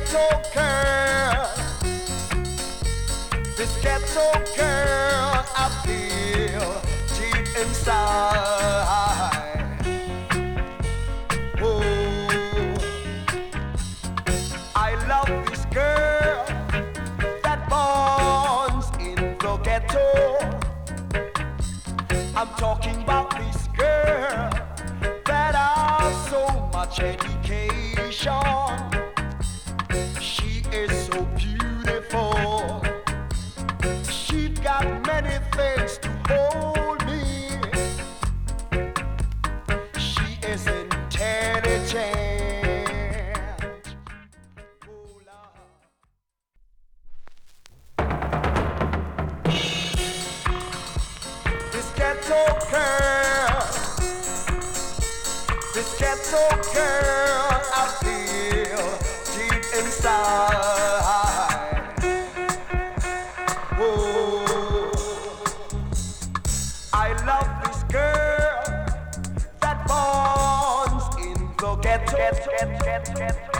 ghetto girl, this ghetto girl, I feel deep inside. Oh, I love this girl that borns in the ghetto. I'm talking about this girl that has so much education. She is so beautiful. She got many things to hold me. She is intelligent. Oh, Lord. This ghetto girl, this ghetto girl, I feel deep inside. Oh, I love this girl that borns in the ghetto.